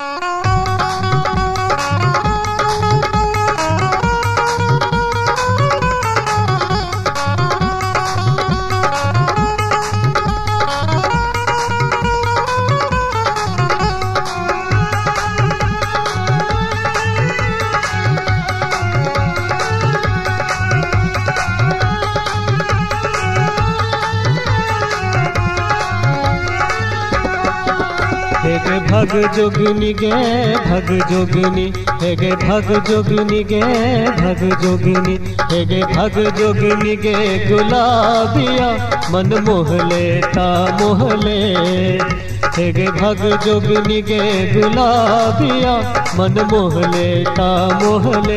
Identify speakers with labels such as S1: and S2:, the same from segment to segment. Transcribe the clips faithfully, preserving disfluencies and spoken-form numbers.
S1: हेगे भग जोगनी गे भग जोगनी, हेगे भग जोगनी गे भग जोगनी, हेगे भग जोगनी गे गुलाबिया मन मोहले ता मोहले। हेगे भग जोगनी गे गुलाबिया मन मोहले ता मोहले।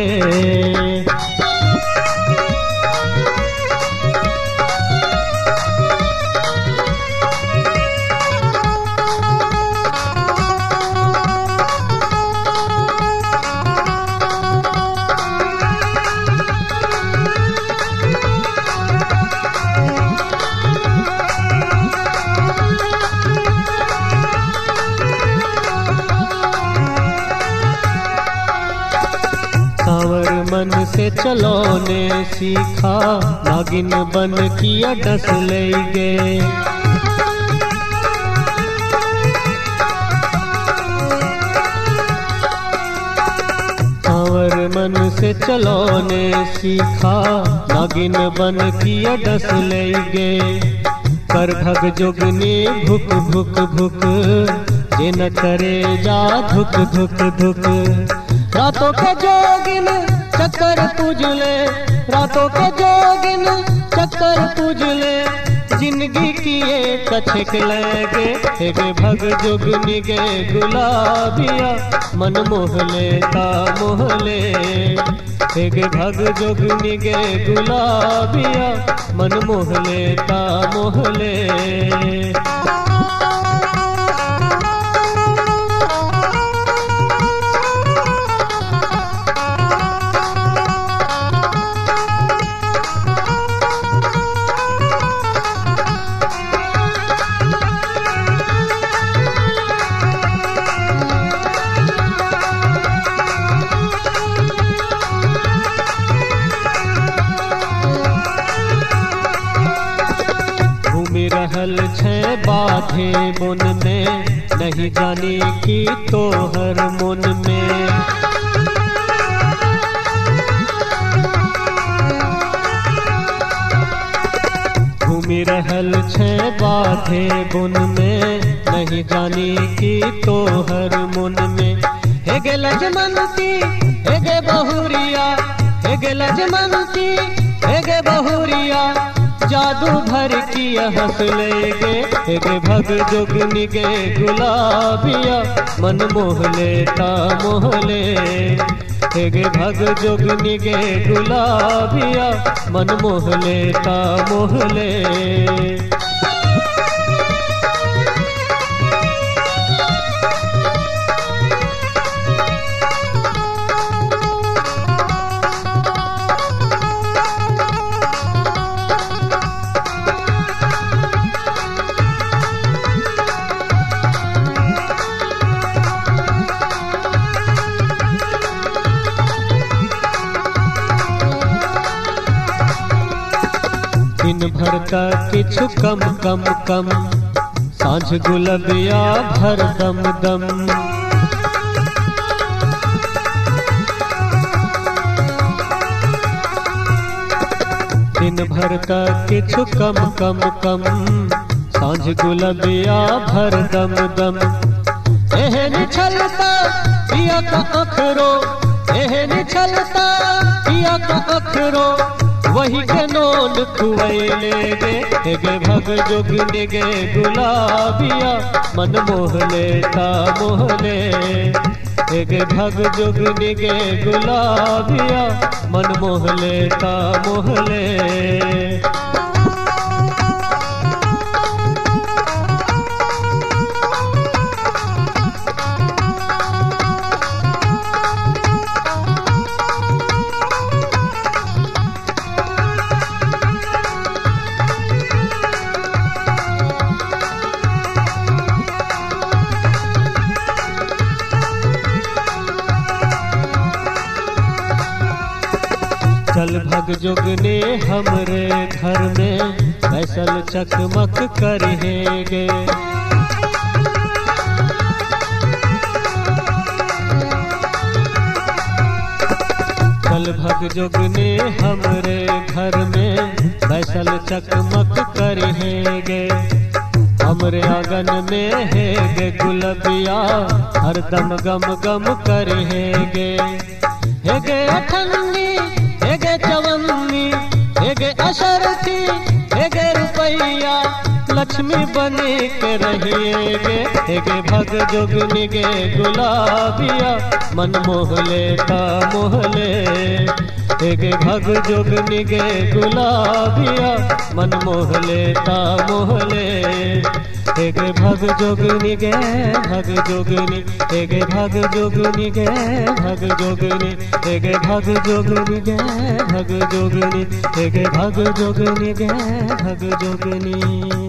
S1: सांवर मन से चलोने सीखा, नागिन बन किया डस ले गे। सांवर मन से चलोने सीखा, नागिन बन किया डस ले गे। कर भग जोगनी भुक भुक भुक, जे न करे जा धुक धुक धुक। रातों के जोगिन चक्कर पूजले, रातों के जोगिन चक्कर पूजले, जिंदगी किए कछक लगे। हेगे भग जोगनी गे गुलाबिया मन मोहले ता मोहले। हेगे भग जोगनी गे गुलाबिया मन मोहले ता मोहले। रहल छे बाधे मन में, नहीं जानी की तोहर मन में। घूमी रहल छे बाधे मन में, नहीं जानी की तोहर मन में। हेगे लजमंती हेगे बहुरिया, हेगे लजमंती हेगे बहुरिया, जादू भर किया हंस लेगे। हेगे भग जोगनी गे गुलाबिया मन मोहले ता मोहले। हेगे भग जोगनी गे गुलाबिया मन मोहले ता मोहले। दिन भर का किछु कम कम कम, सांझ गुलबिया भर दम दम। दिन भर का किछु कम कम कम, सांझ गुलबिया भर दम दम। एहन छलता पिया का अखरो, एहन छलता पिया का अखरो, वही के नोन खुवैले गे। हेगे भग जोगनी गे गुलाबिया मन मोहले ता मोहले। हेगे भग जोगनी गे गुलाबिया मन मोहले ता मोहले। चल भग जोगने हमरे घर में बैसल चकमक करहेगे। चल भग जोगने हमरे घर में बैसल चकमक करहेगे। हमरे आंगन में है गे गुलबिया हरदम गम गम करहेगे। हे गे अठन्नी हे गे चवन्नी हे गे अशरथी हे गे रुपैया लक्ष्मी बने के रहिएगे। हे गे भग जोगनी गे गुलाबिया मन मोह लेता मोहले। हे गे भग जोगनी गे गुलाबिया मन मोह लेता मोहले। हे गे भग जोगनी गे भग जोगनी हे गे भग जोगनी गे भग जोगनी हे गे भग जोगनी गे भग जोगनी हे गे भग जोगनी गे भग जोगनी।